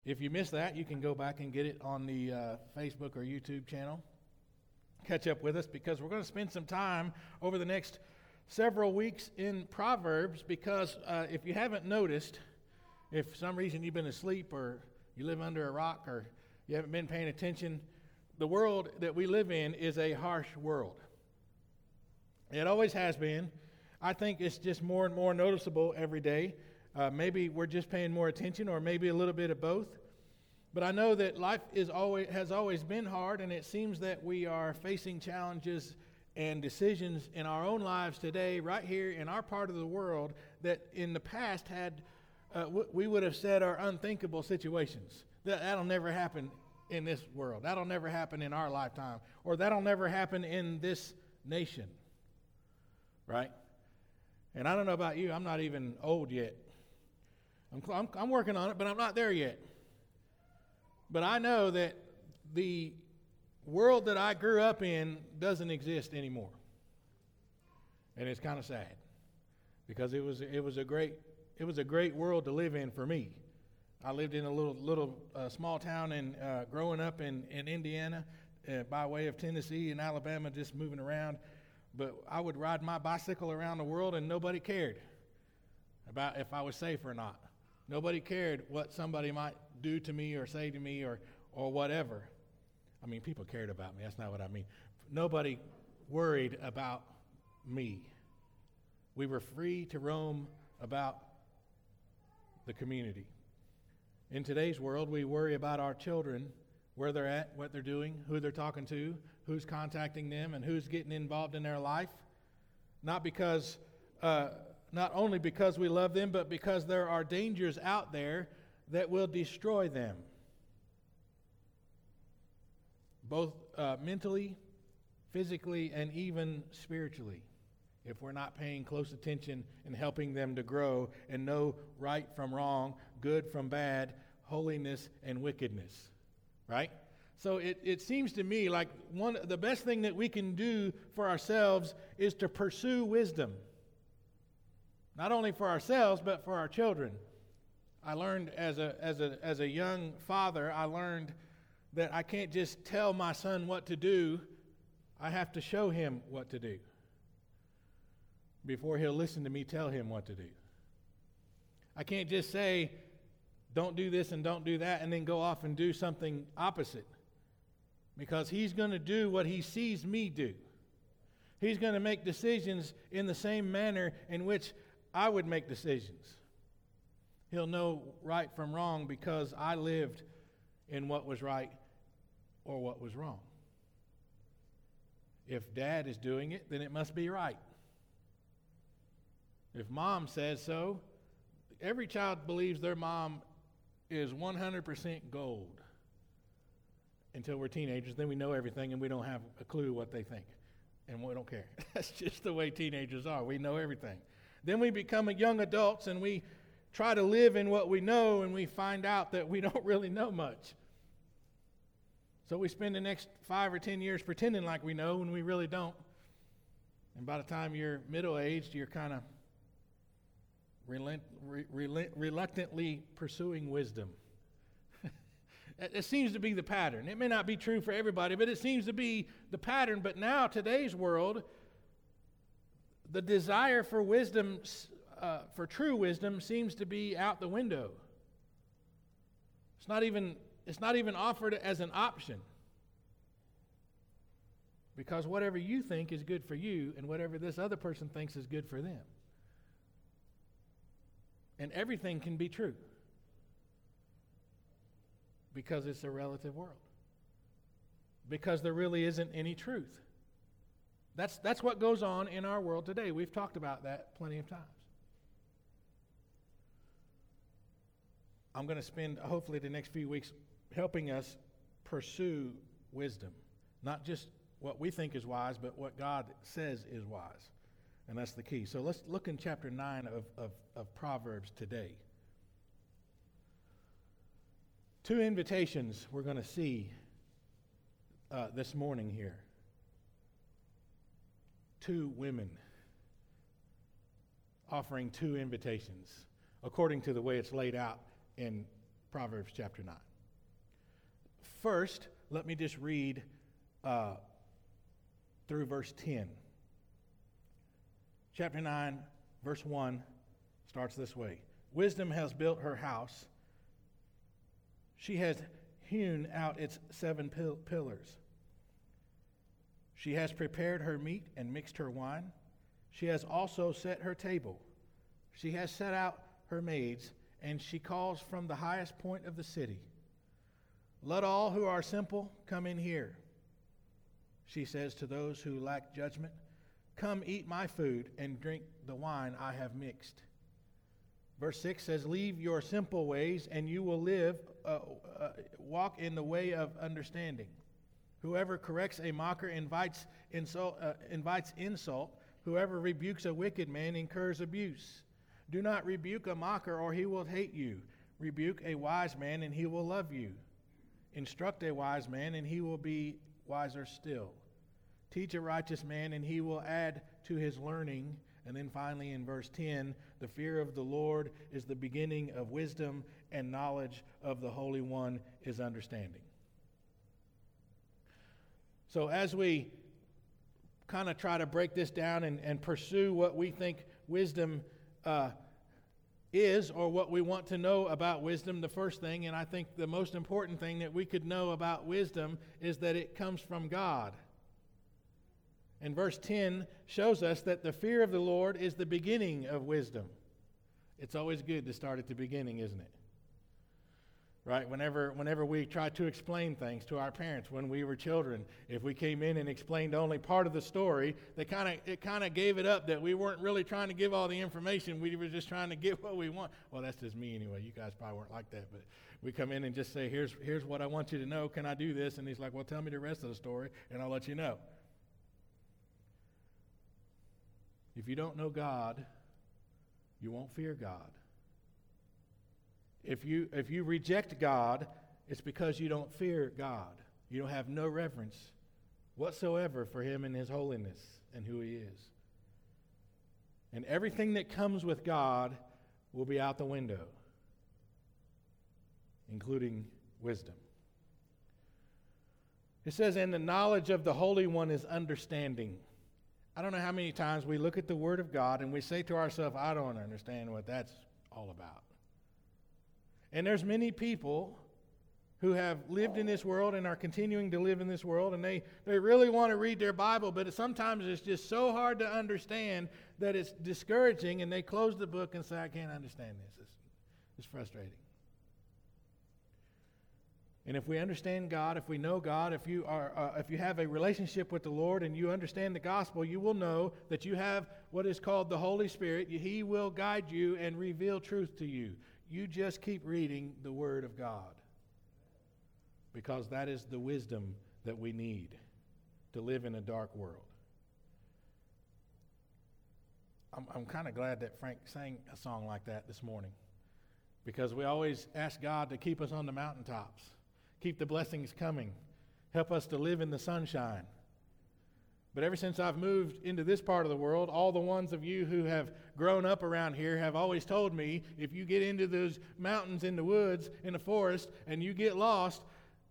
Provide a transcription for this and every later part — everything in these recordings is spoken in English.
If you missed that, you can go back and get it on the Facebook or YouTube channel. Catch up with us because we're going to spend some time over the next several weeks in Proverbs because if you haven't noticed, if for some reason you've been asleep or you live under a rock or you haven't been paying attention, the world that we live in is a harsh world. It always has been. I think it's just more and more noticeable every day. Maybe we're just paying more attention or maybe a little bit of both. But I know that life has always been hard, and it seems that we are facing challenges and decisions in our own lives today, right here in our part of the world, that in the past we would have said are unthinkable situations. That'll never happen in this world. That'll never happen in our lifetime. Or that'll never happen in this nation. Right? And I don't know about you, I'm not even old yet. I'm working on it, but I'm not there yet. But I know that the world that I grew up in doesn't exist anymore. And it's kind of sad because it was a great world to live in for me. I lived in a little small town and growing up in Indiana by way of Tennessee and Alabama, just moving around. But I would ride my bicycle around the world and nobody cared about if I was safe or not. Nobody cared what somebody might do to me or say to me or whatever. I mean, people cared about me. That's not what I mean. Nobody worried about me. We were free to roam about the community. In today's world, we worry about our children, where they're at, what they're doing, who they're talking to, who's contacting them, and who's getting involved in their life. Not only because we love them, but because there are dangers out there that will destroy them. Both mentally, physically, and even spiritually. If we're not paying close attention and helping them to grow and know right from wrong, good from bad, holiness and wickedness. Right? So it seems to me like the best thing that we can do for ourselves is to pursue wisdom. Not only for ourselves, but for our children. I learned as a young father, I learned that I can't just tell my son what to do. I have to show him what to do before he'll listen to me tell him what to do. I can't just say, don't do this and don't do that, and then go off and do something opposite. Because he's going to do what he sees me do. He's going to make decisions in the same manner in which I would make decisions. He'll know right from wrong because I lived in what was right or what was wrong. If dad is doing it, then it must be right. If mom says so, every child believes their mom is 100% gold. Until we're teenagers, then we know everything and we don't have a clue what they think. And we don't care. That's just the way teenagers are. We know everything. Then we become young adults and we try to live in what we know and we find out that we don't really know much. So we spend the next 5 or 10 years pretending like we know when we really don't. And by the time you're middle-aged, you're kind of reluctantly pursuing wisdom. It seems to be the pattern. It may not be true for everybody, but it seems to be the pattern. But now, today's world, the desire for wisdom, for true wisdom, seems to be out the window. It's not even offered as an option. Because whatever you think is good for you, and whatever this other person thinks is good for them. And everything can be true. Because it's a relative world. Because there really isn't any truth. That's what goes on in our world today. We've talked about that plenty of times. I'm going to spend, hopefully, the next few weeks helping us pursue wisdom. Not just what we think is wise, but what God says is wise. And that's the key. So let's look in chapter 9 of Proverbs today. 2 invitations we're going to see this morning here. 2 women offering 2 invitations according to the way it's laid out in Proverbs chapter 9. First, let me just read through verse 10. Chapter 9, verse 1 starts this way. Wisdom has built her house. She has hewn out its 7 pillars. She has prepared her meat and mixed her wine. She has also set her table. She has set out her maids, and she calls from the highest point of the city. Let all who are simple come in here. She says to those who lack judgment, come eat my food and drink the wine I have mixed. Verse 6 says, leave your simple ways and you will walk in the way of understanding. Whoever corrects a mocker invites insult. Whoever rebukes a wicked man incurs abuse. Do not rebuke a mocker or he will hate you. Rebuke a wise man and he will love you. Instruct a wise man and he will be wiser still. Teach a righteous man and he will add to his learning. And then finally in verse 10, the fear of the Lord is the beginning of wisdom, and knowledge of the Holy One is understanding. So as we kind of try to break this down and pursue what we think wisdom is, or what we want to know about wisdom, the first thing, and I think the most important thing that we could know about wisdom, is that it comes from God. And verse 10 shows us that the fear of the Lord is the beginning of wisdom. It's always good to start at the beginning, isn't it? Right? Whenever we try to explain things to our parents when we were children, if we came in and explained only part of the story, it kind of gave it up that we weren't really trying to give all the information. We were just trying to get what we want. Well, that's just me anyway. You guys probably weren't like that, but we come in and just say, here's what I want you to know. Can I do this? And he's like, well, tell me the rest of the story, and I'll let you know. If you don't know God, you won't fear God. If you reject God, it's because you don't fear God. You don't have no reverence whatsoever for Him and His holiness and who He is. And everything that comes with God will be out the window, including wisdom. It says, and the knowledge of the Holy One is understanding. I don't know how many times we look at the Word of God and we say to ourselves, I don't understand what that's all about. And there's many people who have lived in this world and are continuing to live in this world, and they really want to read their Bible, but sometimes it's just so hard to understand that it's discouraging, and they close the book and say, I can't understand this. It's frustrating. And if we understand God, if we know God, if you have a relationship with the Lord and you understand the gospel, you will know that you have what is called the Holy Spirit. He will guide you and reveal truth to you. You just keep reading the Word of God, because that is the wisdom that we need to live in a dark world. I'm kind of glad that Frank sang a song like that this morning, because we always ask God to keep us on the mountaintops. Keep the blessings coming. Help us to live in the sunshine. But ever since I've moved into this part of the world, all the ones of you who have grown up around here have always told me, if you get into those mountains, in the woods, in the forest, and you get lost,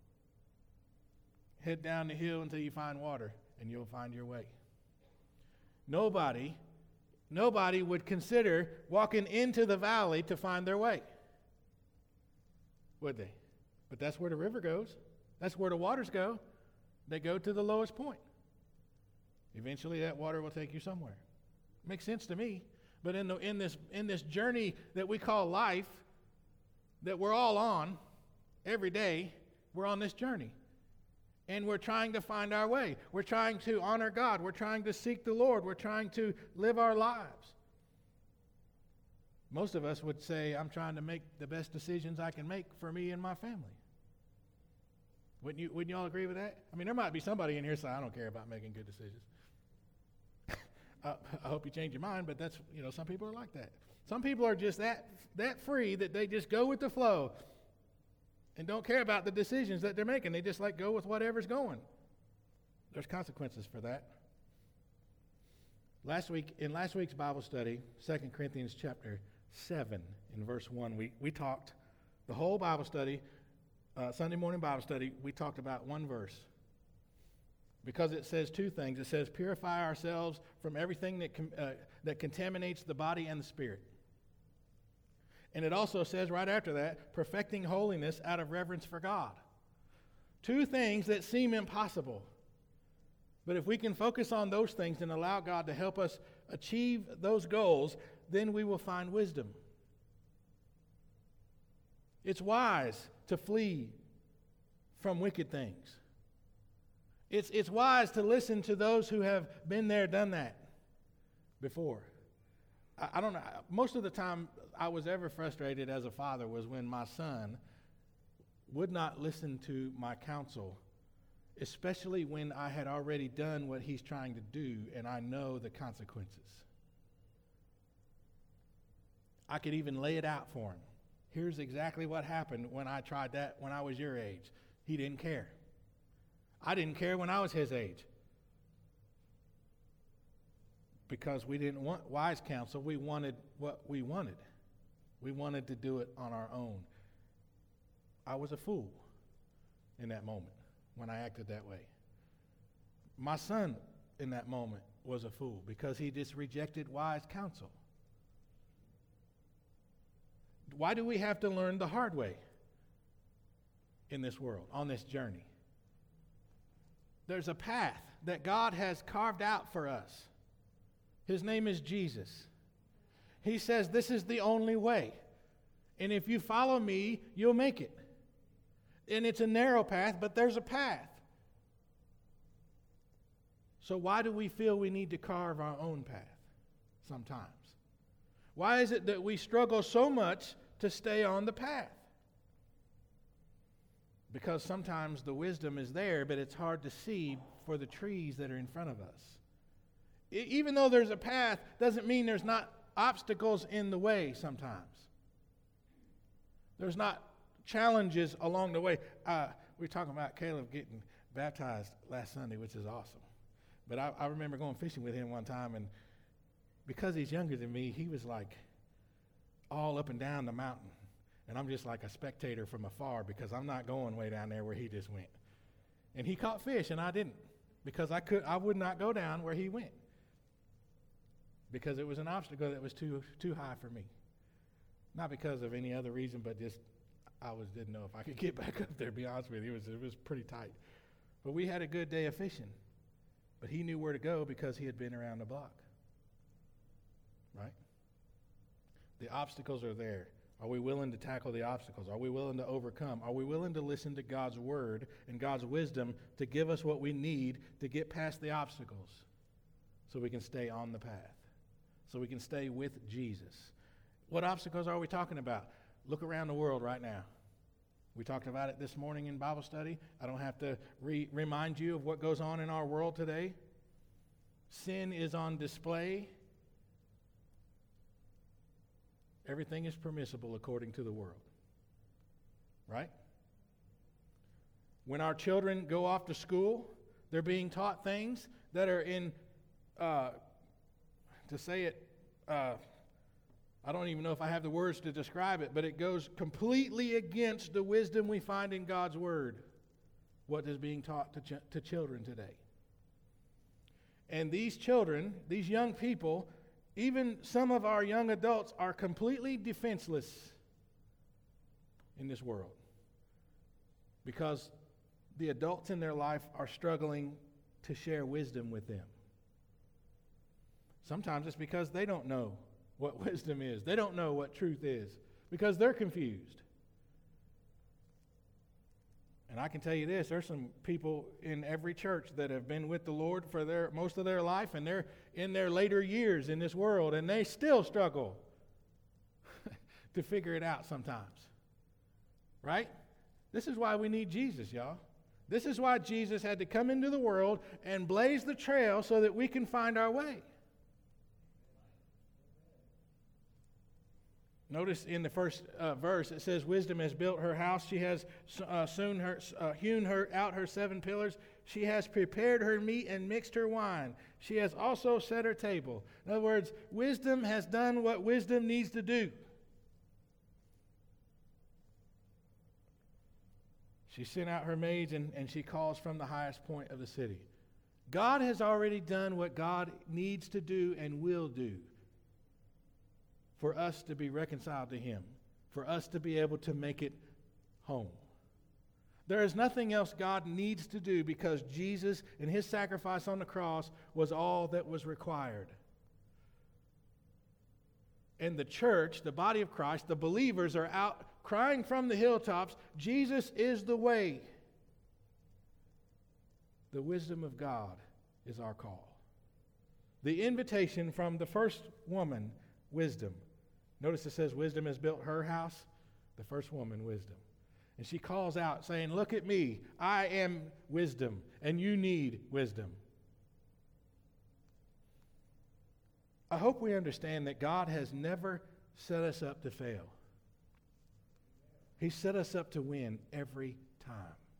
head down the hill until you find water, and you'll find your way. Nobody would consider walking into the valley to find their way, would they? But that's where the river goes. That's where the waters go. They go to the lowest point. Eventually that water will take you somewhere. Makes sense to me. But in this journey that we call life, that we're all on every day, we're on this journey. And we're trying to find our way. We're trying to honor God. We're trying to seek the Lord. We're trying to live our lives. Most of us would say, I'm trying to make the best decisions I can make for me and my family. Wouldn't you all agree with that? I mean, there might be somebody in here saying, I don't care about making good decisions. I hope you change your mind, but that's, some people are like that. Some people are just that free that they just go with the flow and don't care about the decisions that they're making. They just go with whatever's going. There's consequences for that. In last week's Bible study, 2 Corinthians chapter 7, in verse 1, we talked The whole Bible study, Sunday morning Bible study, we talked about one verse. Because it says two things. It says, purify ourselves from everything that contaminates the body and the spirit. And it also says right after that, perfecting holiness out of reverence for God. Two things that seem impossible. But if we can focus on those things and allow God to help us achieve those goals, then we will find wisdom. It's wise to flee from wicked things. It's wise to listen to those who have been there, done that before. I don't know. Most of the time I was ever frustrated as a father was when my son would not listen to my counsel, especially when I had already done what he's trying to do and I know the consequences. I could even lay it out for him. Here's exactly what happened when I tried that when I was your age. He didn't care. I didn't care when I was his age. Because we didn't want wise counsel. We wanted what we wanted. We wanted to do it on our own. I was a fool in that moment when I acted that way. My son in that moment was a fool because he just rejected wise counsel. Why do we have to learn the hard way in this world, on this journey? There's a path that God has carved out for us. His name is Jesus. He says this is the only way. And if you follow me, you'll make it. And it's a narrow path, but there's a path. So why do we feel we need to carve our own path sometimes? Why is it that we struggle so much to stay on the path? Because sometimes the wisdom is there, but it's hard to see for the trees that are in front of us. Even though there's a path, doesn't mean there's not obstacles in the way sometimes. There's not challenges along the way. We were talking about Caleb getting baptized last Sunday, which is awesome. But I remember going fishing with him one time, and because he's younger than me, he was like all up and down the mountain. And I'm just like a spectator from afar because I'm not going way down there where he just went. And he caught fish, and I didn't because I would not go down where he went because it was an obstacle that was too high for me. Not because of any other reason, but just didn't know if I could get back up there, to be honest with you. It was pretty tight. But we had a good day of fishing. But he knew where to go because he had been around the block. Right? The obstacles are there. Are we willing to tackle the obstacles? Are we willing to overcome? Are we willing to listen to God's word and God's wisdom to give us what we need to get past the obstacles so we can stay on the path, so we can stay with Jesus? What obstacles are we talking about? Look around the world right now. We talked about it this morning in Bible study. I don't have to remind you of what goes on in our world today. Sin is on display. Everything is permissible according to the world. Right? When our children go off to school, they're being taught things that are in, to say it, I don't even know if I have the words to describe it, but it goes completely against the wisdom we find in God's word, what is being taught to children today. And these children, these young people, even some of our young adults are completely defenseless in this world because the adults in their life are struggling to share wisdom with them. Sometimes it's because they don't know what wisdom is. They don't know what truth is because they're confused. And I can tell you this, there's some people in every church that have been with the Lord for most of their life, and they're in their later years in this world, and they still struggle to figure it out sometimes. Right? This is why we need Jesus, y'all. This is why Jesus had to come into the world and blaze the trail so that we can find our way. Notice in the first verse, it says, wisdom has built her house. She has hewn out her 7 pillars. She has prepared her meat and mixed her wine. She has also set her table. In other words, wisdom has done what wisdom needs to do. She sent out her maids, and she calls from the highest point of the city. God has already done what God needs to do and will do for us to be reconciled to Him, for us to be able to make it home. There is nothing else God needs to do because Jesus and His sacrifice on the cross was all that was required. And the church, the body of Christ, the believers are out crying from the hilltops, Jesus is the way. The wisdom of God is our call. The invitation from the first woman, wisdom. Notice it says wisdom has built her house. The first woman, wisdom. And she calls out saying, look at me. I am wisdom, and you need wisdom. I hope we understand that God has never set us up to fail. He set us up to win every time.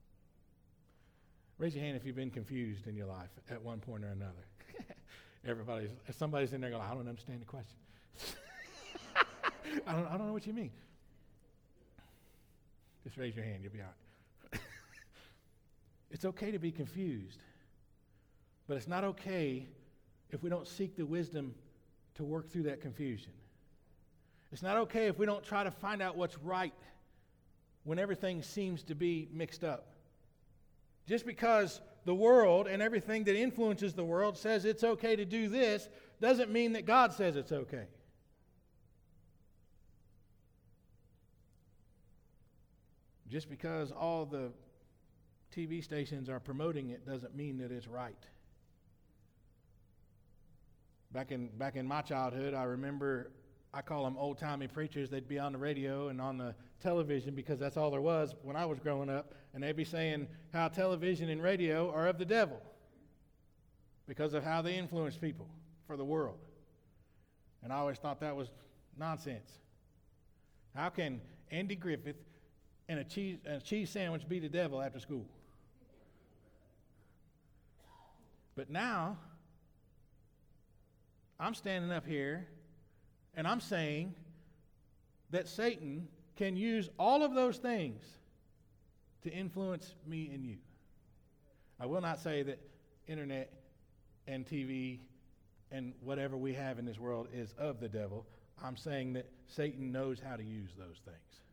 Raise your hand if you've been confused in your life at one point or another. Somebody's in there going, I don't understand the question. I don't know what you mean. Just raise your hand, you'll be all right. It's okay to be confused, but it's not okay if we don't seek the wisdom to work through that confusion. It's not okay if we don't try to find out what's right when everything seems to be mixed up. Just because the world and everything that influences the world says it's okay to do this doesn't mean that God says it's okay. Just because all the TV stations are promoting it doesn't mean that it's right. Back in my childhood, I remember, I call them old-timey preachers. They'd be on the radio and on the television because that's all there was when I was growing up. And they'd be saying how television and radio are of the devil because of how they influence people for the world. And I always thought that was nonsense. How can Andy Griffith and a cheese sandwich be the devil after school? But now, I'm standing up here and I'm saying that Satan can use all of those things to influence me and you. I will not say that internet and TV and whatever we have in this world is of the devil. I'm saying that Satan knows how to use those things.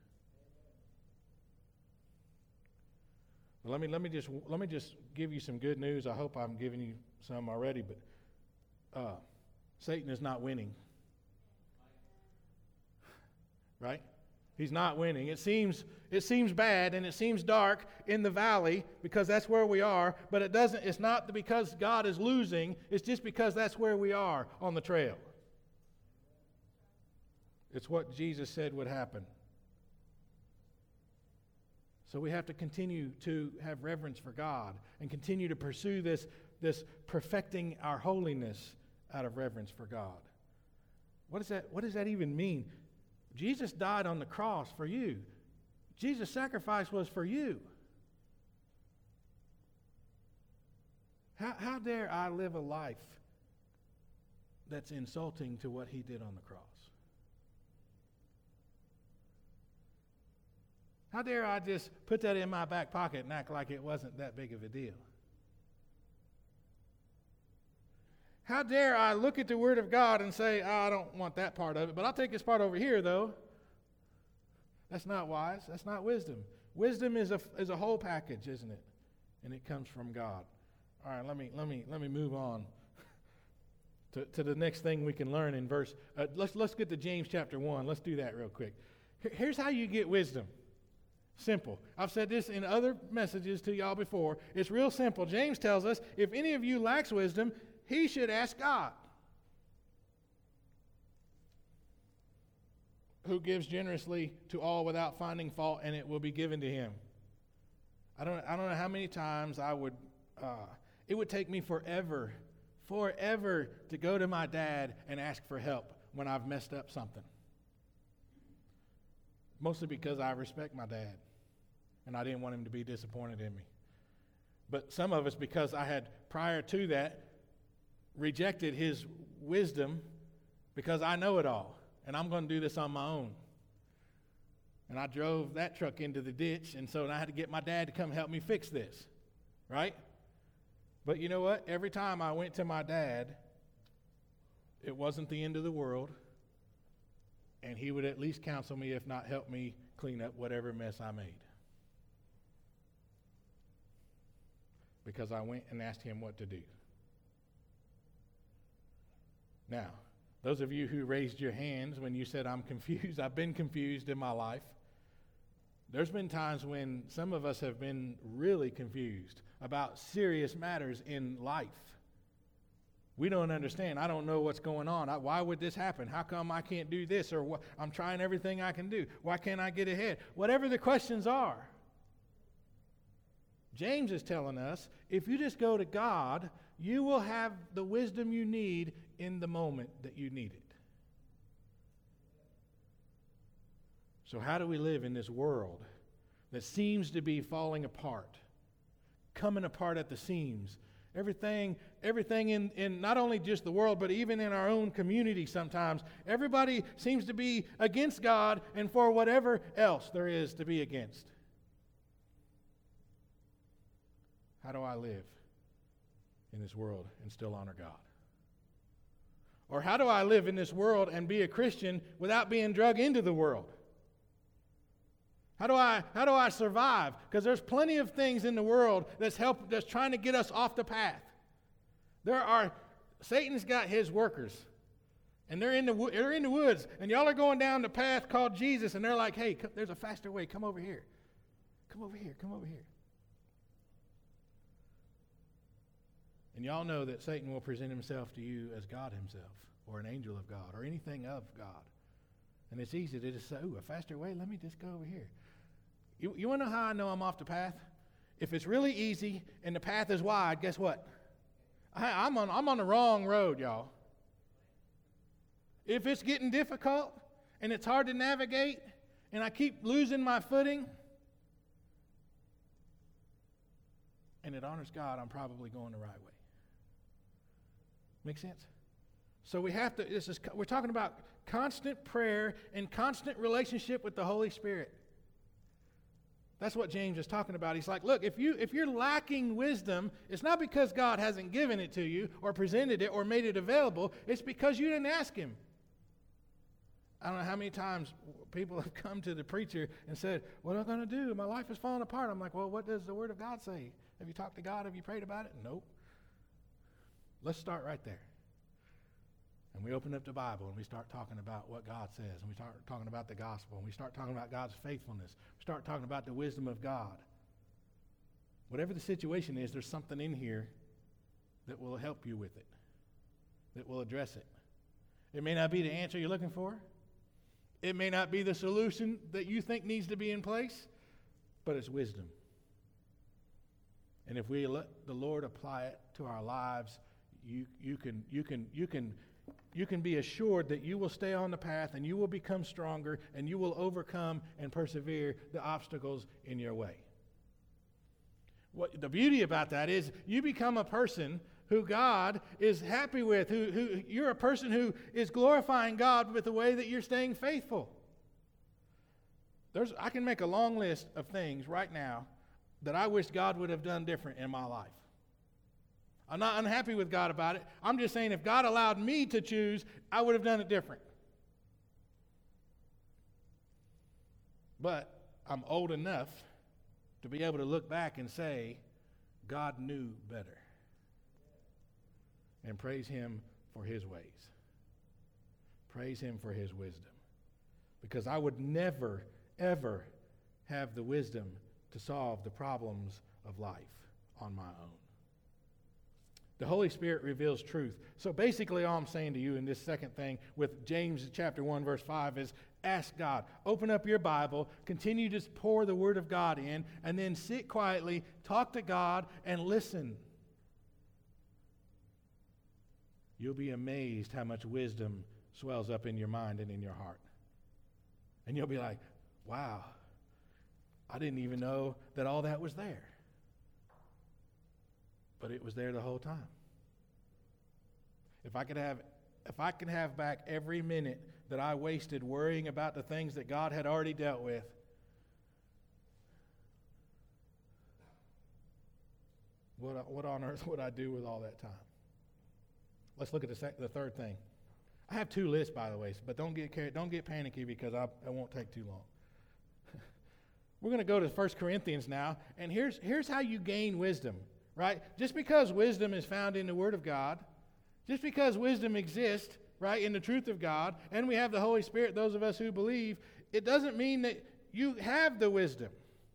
Let me just give you some good news. I hope I'm giving you some already, but Satan is not winning. Right? He's not winning. It seems bad and it seems dark in the valley because that's where we are, but it's not because God is losing, it's just because that's where we are on the trail. It's what Jesus said would happen. So we have to continue to have reverence for God and continue to pursue this perfecting our holiness out of reverence for God. What does that even mean? Jesus died on the cross for you. Jesus' sacrifice was for you. How dare I live a life that's insulting to what he did on the cross? How dare I just put that in my back pocket and act like it wasn't that big of a deal? How dare I look at the Word of God and say, I don't want that part of it, but I'll take this part over here, though. That's not wise. That's not wisdom. Wisdom is a whole package, isn't it? And it comes from God. All right, let me move on to the next thing we can learn in verse. Let's get to James chapter 1. Let's do that real quick. Here's how you get wisdom. Simple. I've said this in other messages to y'all before. It's real simple. James tells us, if any of you lacks wisdom, he should ask God, who gives generously to all without finding fault, and it will be given to him. I don't know how many times it would take me forever to go to my dad and ask for help when I've messed up something. Mostly because I respect my dad, and I didn't want him to be disappointed in me. But some of us, because I had, prior to that, rejected his wisdom because I know it all, and I'm going to do this on my own. And I drove that truck into the ditch, and so I had to get my dad to come help me fix this, right? But you know what? Every time I went to my dad, it wasn't the end of the world, and he would at least counsel me, if not help me clean up whatever mess I made. Because I went and asked him what to do. Now, those of you who raised your hands when you said, I'm confused, I've been confused in my life. There's been times when some of us have been really confused about serious matters in life. We don't understand. I don't know what's going on. Why would this happen? How come I can't do this? Or I'm trying everything I can do. Why can't I get ahead? Whatever the questions are. James is telling us, if you just go to God, you will have the wisdom you need in the moment that you need it. So how do we live in this world that seems to be falling apart, coming apart at the seams? Everything in not only just the world, but even in our own community sometimes, everybody seems to be against God and for whatever else there is to be against. How do I live in this world and still honor God? Or how do I live in this world and be a Christian without being drug into the world? How do I survive? Because there's plenty of things in the world that's trying to get us off the path. Satan's got his workers, and they're in the woods, and y'all are going down the path called Jesus, and they're like, hey, there's a faster way. Come over here. Come over here. Come over here. And y'all know that Satan will present himself to you as God himself, or an angel of God, or anything of God. And it's easy to just say, ooh, a faster way? Let me just go over here. You want to know how I know I'm off the path? If it's really easy and the path is wide, guess what? I'm on the wrong road, y'all. If it's getting difficult and it's hard to navigate and I keep losing my footing and it honors God, I'm probably going the right way. Make sense? So we're talking about constant prayer and constant relationship with the Holy Spirit. That's what James is talking about. He's like, look, if you're lacking wisdom, it's not because God hasn't given it to you or presented it or made it available. It's because you didn't ask him. I don't know how many times people have come to the preacher and said, what am I going to do? My life is falling apart. I'm like, well, what does the Word of God say? Have you talked to God? Have you prayed about it? Nope. Let's start right there. And we open up the Bible and we start talking about what God says. And we start talking about the gospel. And we start talking about God's faithfulness. We start talking about the wisdom of God. Whatever the situation is, there's something in here that will help you with it, that will address it. It may not be the answer you're looking for. It may not be the solution that you think needs to be in place, but it's wisdom. And if we let the Lord apply it to our lives, you can be assured that you will stay on the path and you will become stronger and you will overcome and persevere the obstacles in your way. What the beauty about that is you become a person who God is happy with, who you're a person who is glorifying God with the way that you're staying faithful. I can make a long list of things right now that I wish God would have done different in my life. I'm not unhappy with God about it. I'm just saying if God allowed me to choose, I would have done it different. But I'm old enough to be able to look back and say, God knew better. And praise him for his ways. Praise him for his wisdom. Because I would never, ever have the wisdom to solve the problems of life on my own. The Holy Spirit reveals truth. So basically all I'm saying to you in this second thing with James chapter 1 verse 5 is ask God. Open up your Bible, continue to pour the Word of God in, and then sit quietly, talk to God, and listen. You'll be amazed how much wisdom swells up in your mind and in your heart. And you'll be like, wow, I didn't even know that all that was there. But it was there the whole time. If I could have back every minute that I wasted worrying about the things that God had already dealt with, What on earth would I do with all that time? Let's look at the third thing. I have two lists, by the way, but don't get panicky because I won't take too long. We're going to go to 1 Corinthians now, and here's how you gain wisdom, right? Just because wisdom is found in the Word of God, just because wisdom exists, right, in the truth of God, and we have the Holy Spirit, those of us who believe, it doesn't mean that you have the wisdom.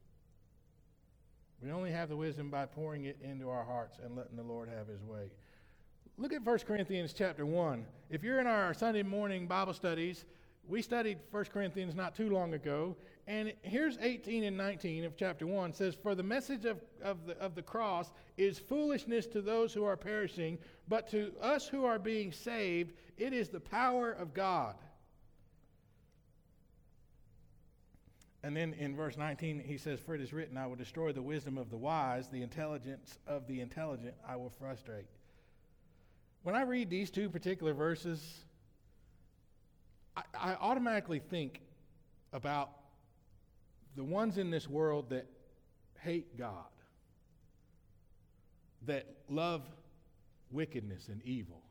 We only have the wisdom by pouring it into our hearts and letting the Lord have His way. Look at 1 Corinthians chapter 1. If you're in our Sunday morning Bible studies, we studied 1 Corinthians not too long ago, and here's 18 and 19 of chapter 1. It says, "For the message of the cross is foolishness to those who are perishing, but to us who are being saved, it is the power of God." And then in verse 19, he says, "For it is written, I will destroy the wisdom of the wise, the intelligence of the intelligent I will frustrate." When I read these two particular verses, I automatically think about the ones in this world that hate God, that love wickedness and evil.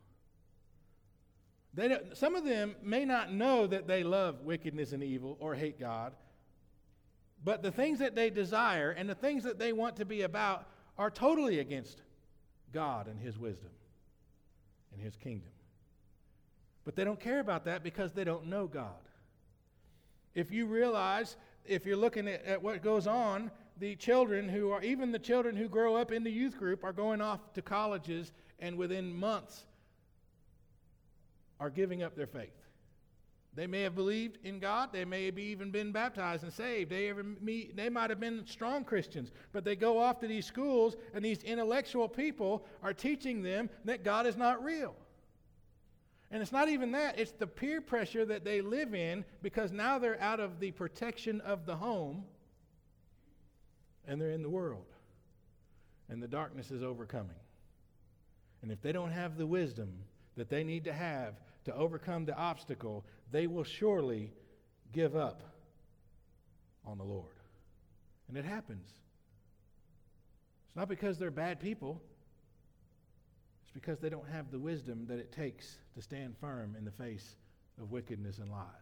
Some of them may not know that they love wickedness and evil or hate God, but the things that they desire and the things that they want to be about are totally against God and His wisdom and His kingdom. But they don't care about that because they don't know God. If you realize, if you're looking at what goes on, the children even the children who grow up in the youth group are going off to colleges and within months are giving up their faith. They may have believed in God. They may have even been baptized and saved. They might have been strong Christians, but they go off to these schools and these intellectual people are teaching them that God is not real. And it's not even that. It's the peer pressure that they live in because now they're out of the protection of the home and they're in the world. And the darkness is overcoming. And if they don't have the wisdom that they need to have to overcome the obstacle, they will surely give up on the Lord. And it happens. It's not because they're bad people. It's because they don't have the wisdom that it takes to stand firm in the face of wickedness and lies.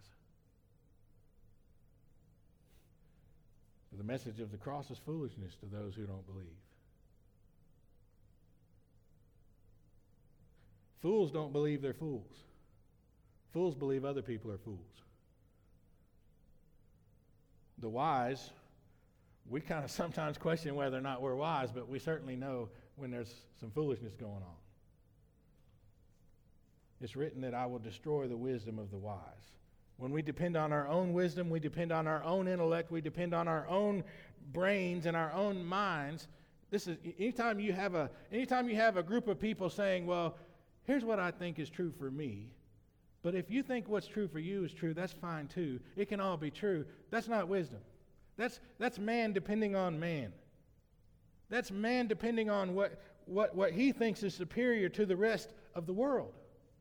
The message of the cross is foolishness to those who don't believe. Fools don't believe they're fools. Fools believe other people are fools. The wise, we kind of sometimes question whether or not we're wise, but we certainly know when there's some foolishness going on. It's written that I will destroy the wisdom of the wise. When we depend on our own wisdom, we depend on our own intellect, we depend on our own brains and our own minds. This is anytime you have a group of people saying, well, here's what I think is true for me. But if you think what's true for you is true, that's fine too. It can all be true. That's not wisdom. That's man depending on man. That's man depending on what he thinks is superior to the rest of the world.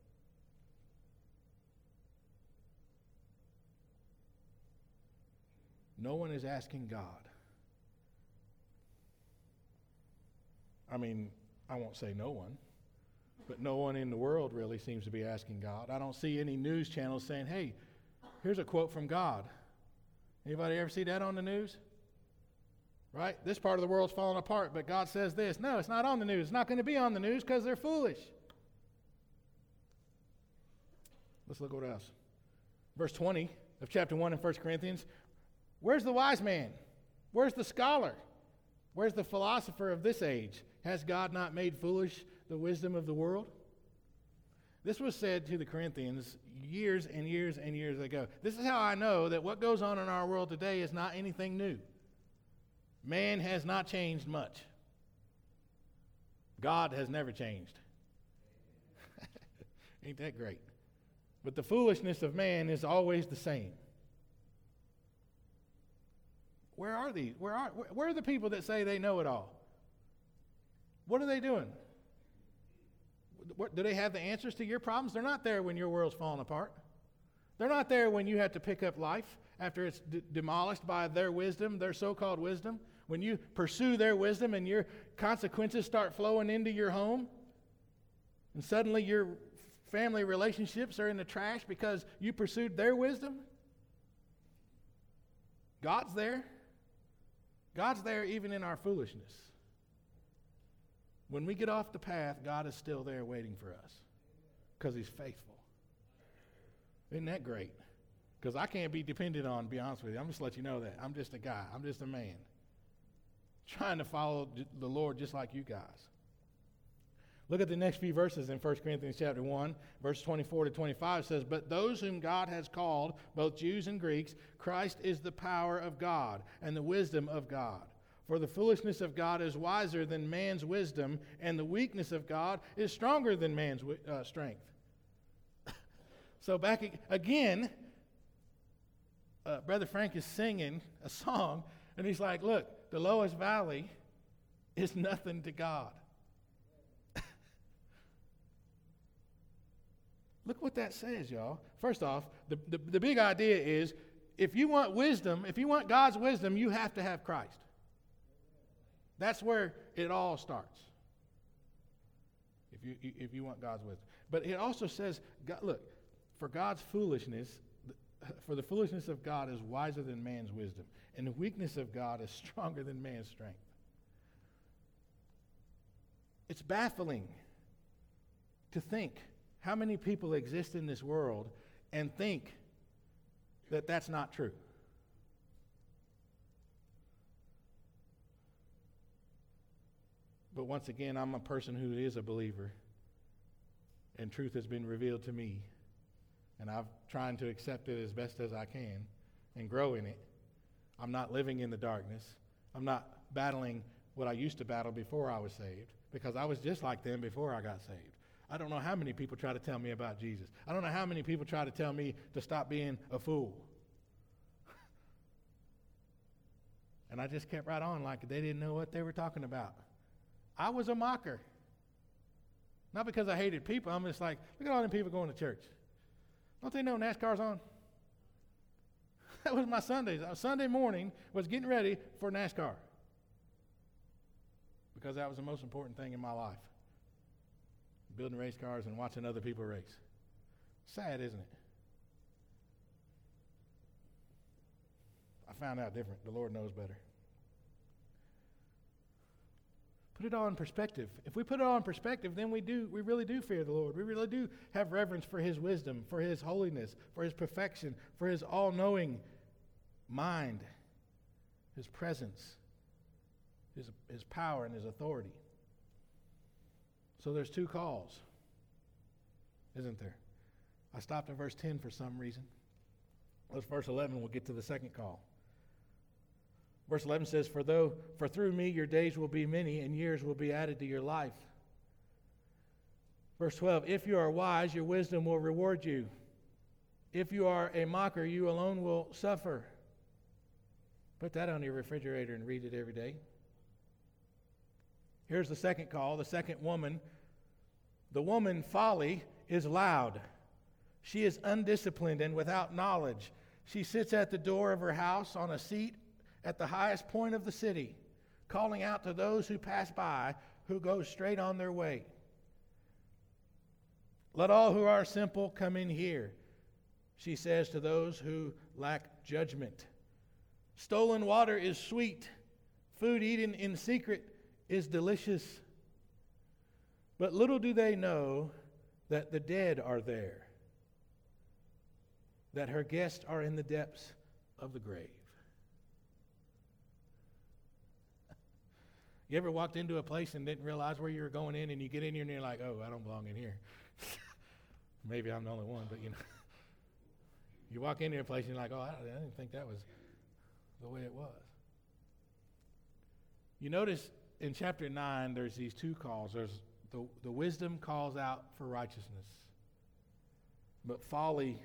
No one is asking God. I mean, I won't say no one, but no one in the world really seems to be asking God. I don't see any news channels saying, hey, here's a quote from God. Anybody ever see that on the news? Right? This part of the world's falling apart, but God says this. No, it's not on the news. It's not going to be on the news because they're foolish. Let's look what else. Verse 20 of chapter 1 in 1 Corinthians. Where's the wise man? Where's the scholar? Where's the philosopher of this age? Has God not made foolish the wisdom of the world? This was said to the Corinthians years and years and years ago. This is how I know that what goes on in our world today is not anything new. Man has not changed much. God has never changed. Ain't that great? But the foolishness of man is always the same. Where are these? Where are the people that say they know it all? What are they doing? Do they have the answers to your problems? They're not there when your world's falling apart. They're not there when you have to pick up life after it's demolished by their wisdom, their so-called wisdom. when you pursue their wisdom and your consequences start flowing into your home, and suddenly your family relationships are in the trash because you pursued their wisdom? God's there. God's there even in our foolishness. When we get off the path, God is still there waiting for us because He's faithful. Isn't that great? Because I can't be depended on, to be honest with you. I'm just let you know that. I'm just a guy. I'm just a man trying to follow the Lord just like you guys. Look at the next few verses in 1 Corinthians chapter 1, verse 24 to 25 says, "But those whom God has called, both Jews and Greeks, Christ is the power of God and the wisdom of God. For the foolishness of God is wiser than man's wisdom, and the weakness of God is stronger than man's strength." So back again, Brother Frank is singing a song, and he's like, look, the lowest valley is nothing to God. Look what that says, y'all. First off, the big idea is, if you want wisdom, if you want God's wisdom, you have to have Christ. That's where it all starts. If you want God's wisdom. But it also says, God, look, for God's foolishness, for the foolishness of God is wiser than man's wisdom, and the weakness of God is stronger than man's strength. It's baffling to think how many people exist in this world and think that that's not true. But once again, I'm a person who is a believer, and truth has been revealed to me, and I'm trying to accept it as best as I can and grow in it. I'm not living in the darkness. I'm not battling what I used to battle before I was saved, because I was just like them before I got saved. I don't know how many people try to tell me about Jesus. I don't know how many people try to tell me to stop being a fool. And I just kept right on like they didn't know what they were talking about. I was a mocker. Not because I hated people. I'm just like, look at all them people going to church. Don't they know NASCAR's on? That was my Sundays. Sunday morning was getting ready for NASCAR. Because that was the most important thing in my life. Building race cars and watching other people race. Sad, isn't it? I found out different. The Lord knows better. Put it all in perspective. If we put it all in perspective, then we really do fear the Lord. We really do have reverence for His wisdom, for His holiness, for His perfection, for His all-knowing mind, His presence, His power, and His authority. So there's two calls, isn't there? I stopped at verse 10 for some reason. Let's verse 11, we'll get to the second call. Verse 11 says, For through me your days will be many, and years will be added to your life. Verse 12, if you are wise, your wisdom will reward you. If you are a mocker, you alone will suffer. Put that on your refrigerator and read it every day. Here's the second call, the second woman. The woman, folly, is loud. She is undisciplined and without knowledge. She sits at the door of her house on a seat at the highest point of the city, calling out to those who pass by, who go straight on their way. Let all who are simple come in here, she says to those who lack judgment. Stolen water is sweet. Food eaten in secret is delicious. But little do they know that the dead are there, that her guests are in the depths of the grave. You ever walked into a place and didn't realize where you were going in, and you get in here and you're like, oh, I don't belong in here. Maybe I'm the only one, but you know. You walk into a place and you're like, oh, I didn't think that was the way it was. You notice in chapter 9, there's these two calls. There's the wisdom calls out for righteousness, but folly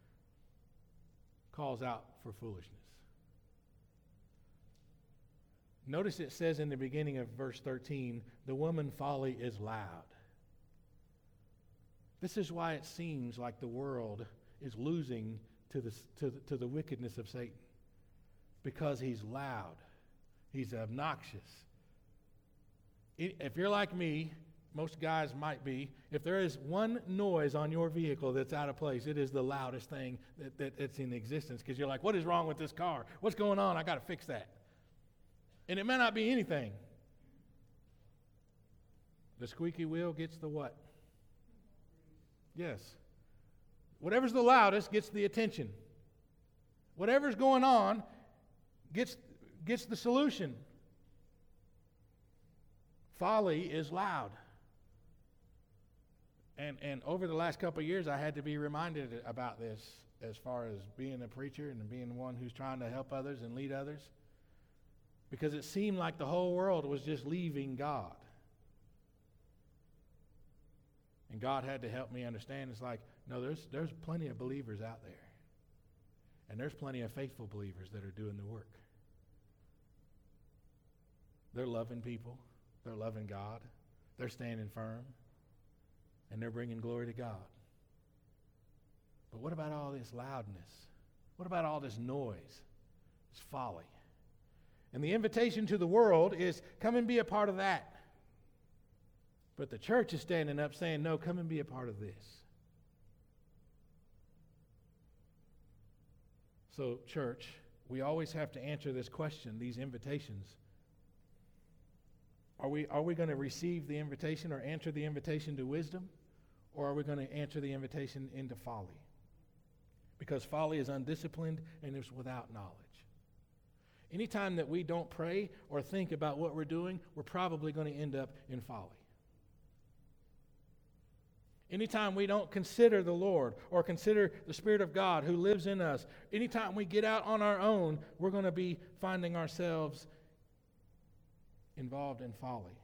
calls out for foolishness. Notice it says in the beginning of verse 13, the woman folly is loud. This is why it seems like the world is losing to the wickedness of Satan, because he's loud. He's obnoxious. If you're like me, most guys might be, if there is one noise on your vehicle that's out of place, it is the loudest thing that's in existence, because you're like, what is wrong with this car? What's going on? I got to fix that. And it may not be anything. The squeaky wheel gets the what? Yes. Whatever's the loudest gets the attention. Whatever's going on gets the solution. Folly is loud. And over the last couple of years, I had to be reminded about this as far as being a preacher and being one who's trying to help others and lead others. Because it seemed like the whole world was just leaving God. And God had to help me understand, it's like, no, there's plenty of believers out there. And there's plenty of faithful believers that are doing the work. They're loving people. They're loving God. They're standing firm. And they're bringing glory to God. But what about all this loudness? What about all this noise? It's folly. And the invitation to the world is, come and be a part of that. But the church is standing up saying, no, come and be a part of this. So, church, we always have to answer this question, these invitations. Are we going to receive the invitation or answer the invitation to wisdom? Or are we going to answer the invitation into folly? Because folly is undisciplined and it's without knowledge. Anytime that we don't pray or think about what we're doing, we're probably going to end up in folly. Anytime we don't consider the Lord or consider the Spirit of God who lives in us, anytime we get out on our own, we're going to be finding ourselves involved in folly.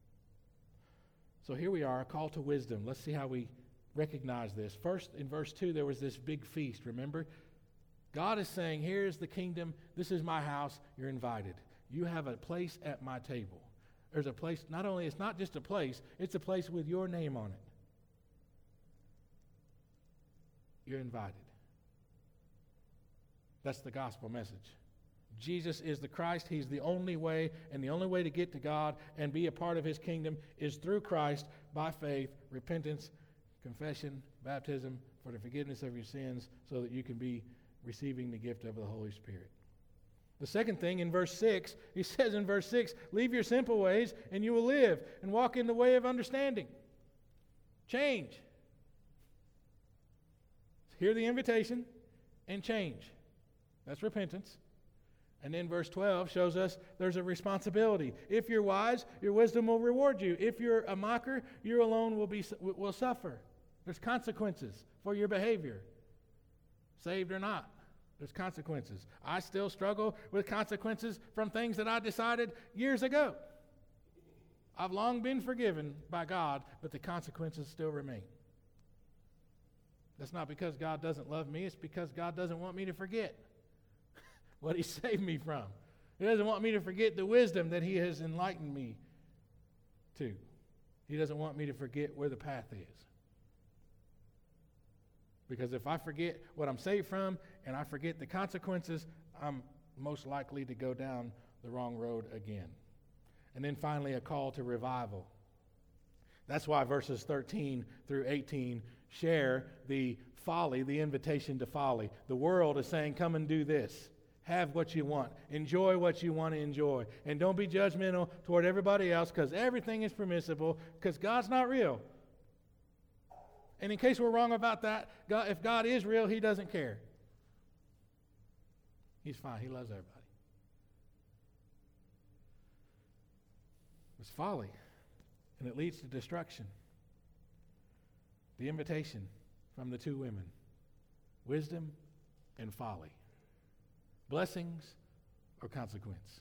So here we are, a call to wisdom. Let's see how we recognize this. First, in verse 2, there was this big feast, remember? God is saying, here's the kingdom, this is my house, you're invited. You have a place at my table. There's a place, not only, it's not just a place, it's a place with your name on it. You're invited. That's the gospel message. Jesus is the Christ. He's the only way, and the only way to get to God and be a part of His kingdom is through Christ by faith, repentance, confession, baptism for the forgiveness of your sins so that you can be receiving the gift of the Holy Spirit. The second thing in verse 6, he says in verse 6, leave your simple ways and you will live and walk in the way of understanding. Change. Hear the invitation and change. That's repentance. And then verse 12 shows us there's a responsibility. If you're wise, your wisdom will reward you. If you're a mocker, you alone will suffer. There's consequences for your behavior. Saved or not, there's consequences. I still struggle with consequences from things that I decided years ago. I've long been forgiven by God, but the consequences still remain. That's not because God doesn't love me. It's because God doesn't want me to forget what He saved me from. He doesn't want me to forget the wisdom that He has enlightened me to. He doesn't want me to forget where the path is. Because if I forget what I'm saved from and I forget the consequences, I'm most likely to go down the wrong road again. And then finally, a call to revival. That's why verses 13 through 18 share the folly, the invitation to folly. The world is saying, come and do this. Have what you want. Enjoy what you want to enjoy. And don't be judgmental toward everybody else because everything is permissible because God's not real. And in case we're wrong about that, if God is real, He doesn't care. He's fine. He loves everybody. It's folly, and it leads to destruction. The invitation from the two women, wisdom and folly. Blessings or consequence.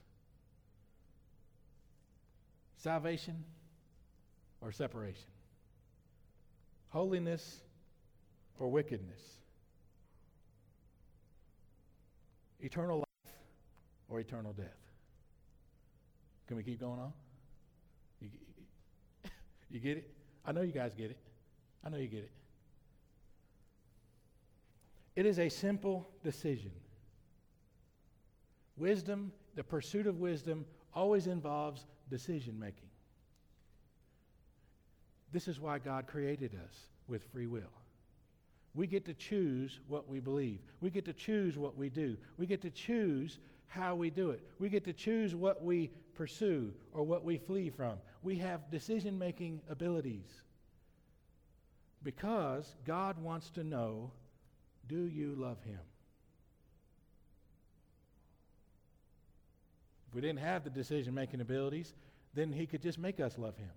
Salvation or separation. Holiness or wickedness. Eternal life or eternal death. Can we keep going on? You get it? I know you guys get it. I know you get it. It is a simple decision. Wisdom, the pursuit of wisdom always involves decision making. This is why God created us with free will. We get to choose what we believe. We get to choose what we do. We get to choose how we do it. We get to choose what we pursue or what we flee from. We have decision-making abilities because God wants to know, do you love him? If we didn't have the decision-making abilities, then he could just make us love him.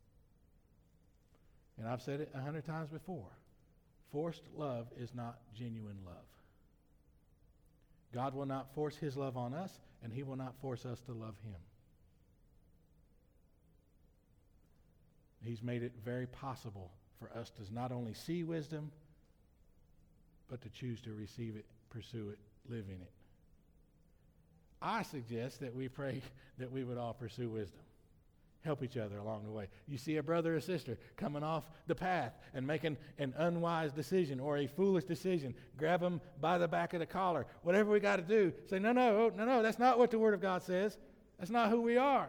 And I've said it 100 times before. Forced love is not genuine love. God will not force his love on us, and he will not force us to love him. He's made it very possible for us to not only see wisdom, but to choose to receive it, pursue it, live in it. I suggest that we pray that we would all pursue wisdom. Help each other along the way. You see a brother or sister coming off the path and making an unwise decision or a foolish decision, grab them by the back of the collar. Whatever we got to do, say, no, that's not what the Word of God says. That's not who we are.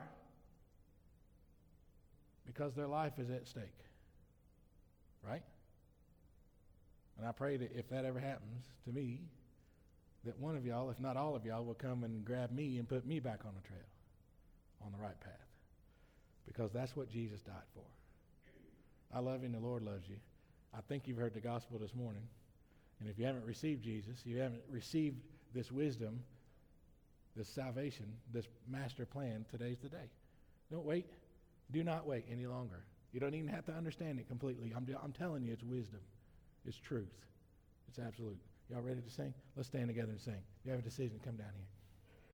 Because their life is at stake. Right? And I pray that if that ever happens to me, that one of y'all, if not all of y'all, will come and grab me and put me back on the trail, on the right path. Because that's what Jesus died for. I love you and the Lord loves you. I think you've heard the gospel this morning. And if you haven't received Jesus, you haven't received this wisdom, this salvation, this master plan, today's the day. Don't wait. Do not wait any longer. You don't even have to understand it completely. I'm telling you, it's wisdom. It's truth. It's absolute. Y'all ready to sing? Let's stand together and sing. If you have a decision, come down here.